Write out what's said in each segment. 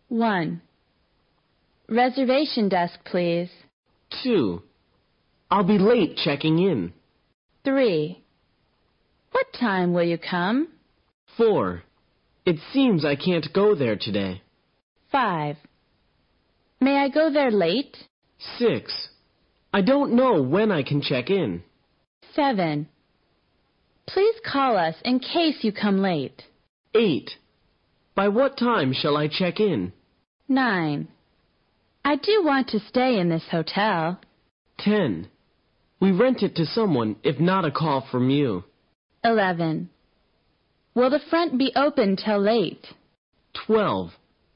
1. Reservation desk, please. 2. I'll be late checking in. 3. What time will you come? 4. It seems I can't go there today. 5. May I go there late? 6. I don't know when I can check in. 7. Please call us in case you come late. 8. By what time shall I check in? 9. I do want to stay in this hotel. 10. We rent it to someone if not a call from you. 11. Will the front be open till late? 12.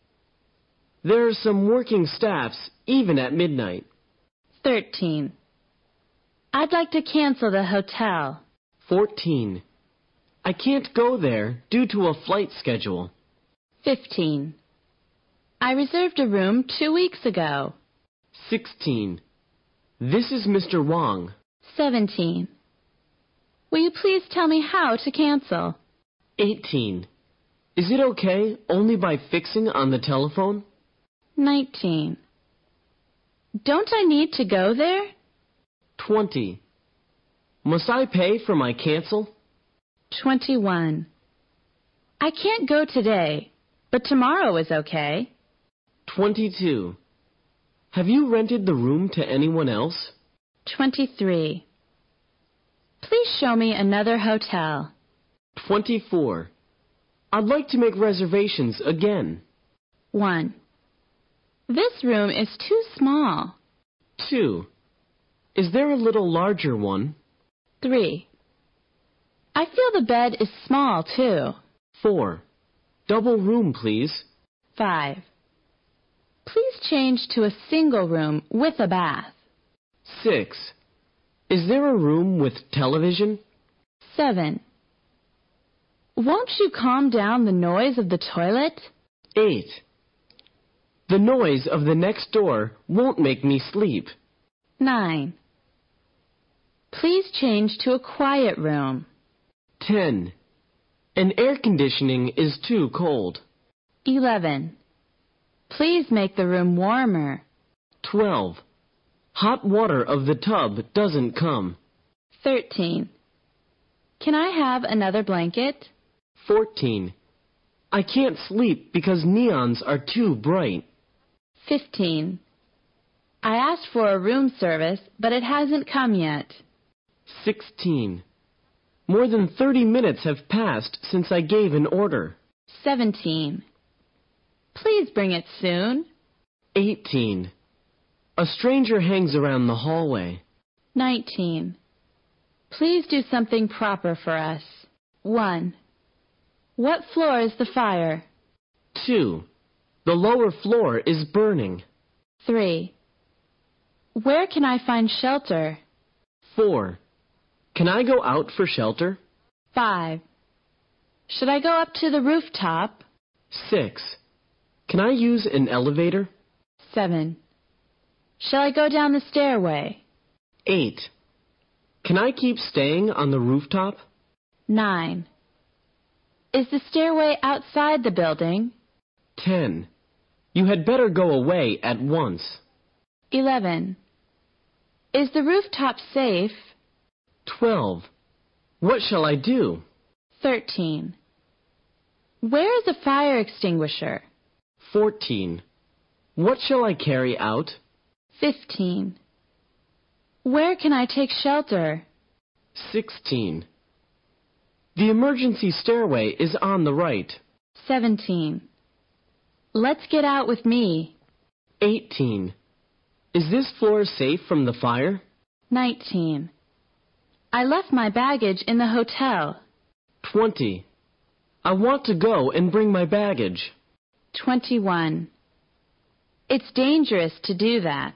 There are some working staffs even at midnight. 13. I'd like to cancel the hotel. 14. I can't go there due to a flight schedule. 15. I reserved a room 2 weeks ago. 16. This is Mr. Wong. 17. Will you please tell me how to cancel? 18. Is it okay only by fixing on the telephone? 19. Don't I need to go there? 20. Must I pay for my cancel? 21. I can't go today, but tomorrow is okay. 22. Have you rented the room to anyone else? 23. Please show me another hotel. 24. I'd like to make reservations again. 1. This room is too small. 2. Is there a little larger one? 3. I feel the bed is small, too. 4. Double room, please. 5. Please change to a single room with a bath. 6. Is there a room with television? 7. Won't you calm down the noise of the toilet? 8. The noise of the next door won't make me sleep. 9. Please change to a quiet room. 10. An air conditioning is too cold. 11. Please make the room warmer. 12. Hot water of the tub doesn't come. 13. Can I have another blanket? 14. I can't sleep because neons are too bright. 15. I asked for a room service, but it hasn't come yet. 16. More than 30 minutes have passed since I gave an order. 17. Please bring it soon. 18. A stranger hangs around the hallway. 19. Please do something proper for us. 1. What floor is the fire? 2. The lower floor is burning. 3. Where can I find shelter? 4. Can I go out for shelter? 5. Should I go up to the rooftop? 6. Can I use an elevator? 7. Shall I go down the stairway? 8. Can I keep staying on the rooftop? 9. Is the stairway outside the building? 10. You had better go away at once. 11. Is the rooftop safe? 12. What shall I do? 13. Where is a fire extinguisher? 14. What shall I carry out? 15. Where can I take shelter? 16. The emergency stairway is on the right. 17. Let's get out with me. 18. Is this floor safe from the fire? 19. I left my baggage in the hotel. 20. I want to go and bring my baggage. 21. It's dangerous to do that.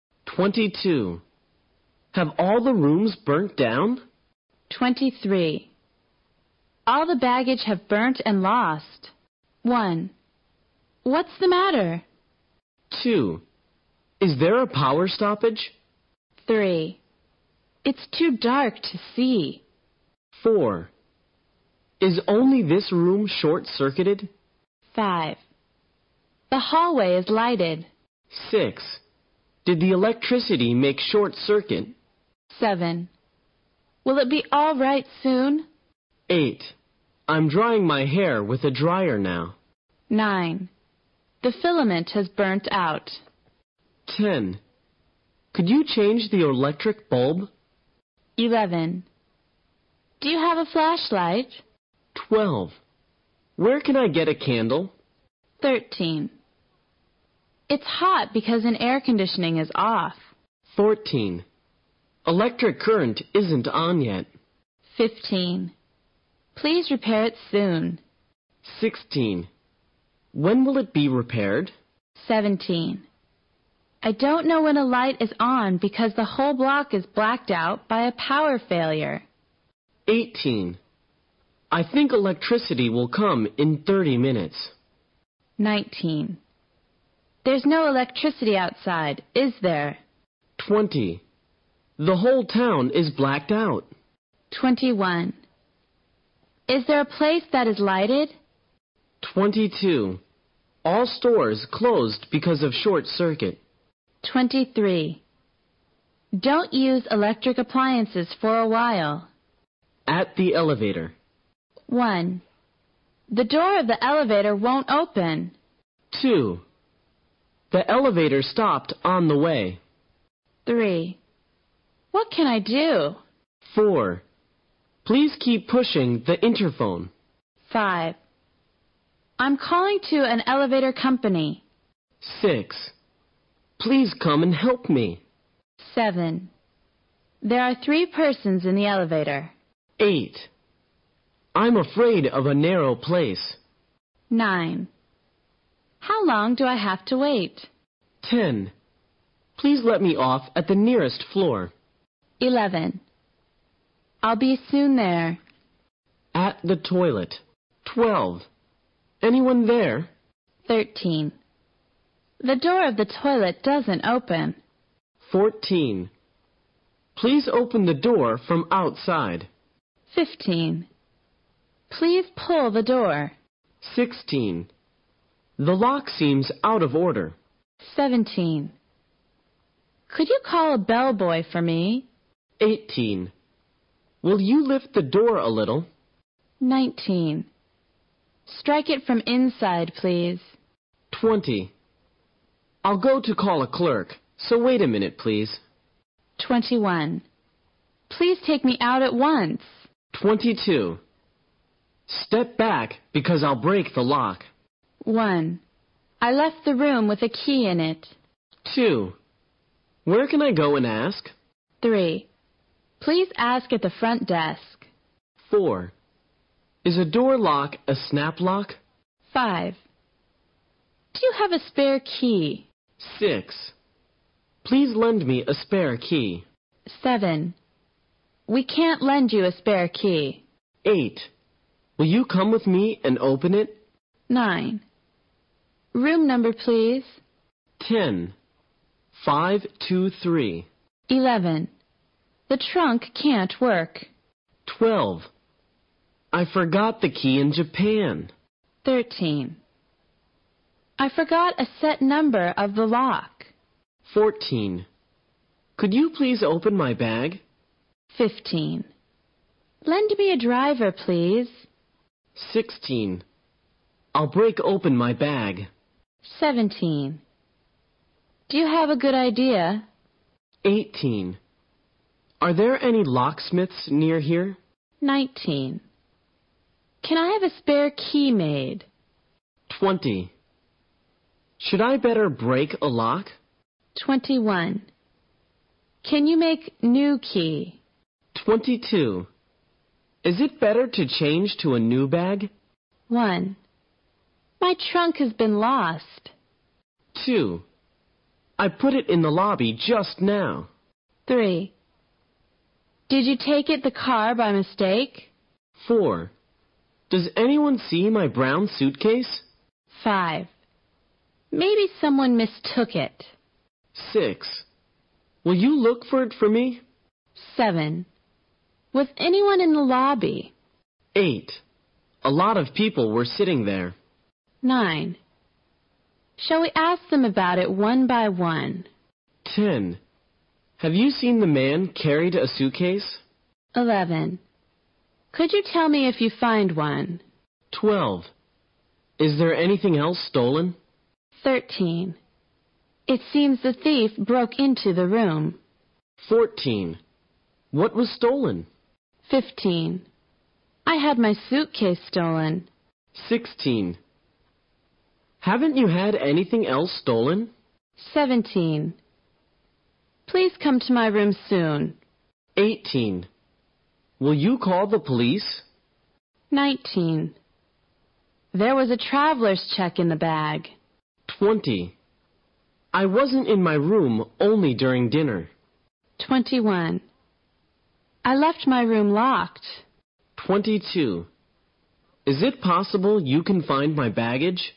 22. Have all the rooms burnt down? 23. All the baggage have burnt and lost. 1. What's the matter? 2. Is there a power stoppage? 3. It's too dark to see. 4. Is only this room short-circuited? 5. The hallway is lighted. 6. Did the electricity make short circuit? 7. Will it be all right soon? 8. I'm drying my hair with a dryer now. 9. The filament has burnt out. 10. Could you change the electric bulb? 11. Do you have a flashlight? 12. Where can I get a candle? 13. It's hot because an air conditioning is off. 14. Electric current isn't on yet. 15. Please repair it soon. 16. When will it be repaired? 17. I don't know when a light is on because the whole block is blacked out by a power failure. 18. I think electricity will come in 30 minutes. 19. There's no electricity outside, is there? 20. The whole town is blacked out. 21. Is there a place that is lighted? 22. All stores closed because of short circuit. 23. Don't use electric appliances for a while. At the elevator. 1. The door of the elevator won't open. 2. The elevator stopped on the way. 3. What can I do? 4. Please keep pushing the interphone. 5. I'm calling to an elevator company. 6. Please come and help me. 7. There are 3 persons in the elevator. 8. I'm afraid of a narrow place. 9. How long do I have to wait? 10. Please let me off at the nearest floor. 11. I'll be soon there. At the toilet. 12. Anyone there? 13. The door of the toilet doesn't open. 14. Please open the door from outside. 15. Please pull the door. 16. The lock seems out of order. 17. Could you call a bellboy for me? 18. Will you lift the door a little? 19. Strike it from inside, please. 20. I'll go to call a clerk, so wait a minute, please. 21. Please take me out at once. 22. Step back because I'll break the lock. 1. I left the room with a key in it. 2. Where can I go and ask? 3. Please ask at the front desk. 4. Is a door lock a snap lock? 5. Do you have a spare key? 6. Please lend me a spare key. 7. We can't lend you a spare key. 8. Will you come with me and open it? 9. Room number, please. 10. 523. 11. The trunk can't work. 12. I forgot the key in Japan. 13. I forgot a set number of the lock. 14. Could you please open my bag? 15. Lend me a driver, please. 16. I'll break open my bag. 17. Do you have a good idea? 18. Are there any locksmiths near here? 19. Can I have a spare key made? 20. Should I better break a lock? 21. Can you make new key? 22. Is it better to change to a new bag? 1. My trunk has been lost. 2. I put it in the lobby just now. 3. Did you take it the car by mistake? 4. Does anyone see my brown suitcase? 5. Maybe someone mistook it. 6. Will you look for it for me? 7. Was anyone in the lobby? 8. A lot of people were sitting there. 9. Shall we ask them about it one by one? 10. Have you seen the man carried a suitcase? 11. Could you tell me if you find one? 12. Is there anything else stolen? 13. It seems the thief broke into the room. 14. What was stolen? 15. I had my suitcase stolen. 16. Haven't you had anything else stolen? 17. Please come to my room soon. 18. Will you call the police? 19. There was a traveler's check in the bag. 20. I wasn't in my room only during dinner. 21. I left my room locked. 22. Is it possible you can find my baggage?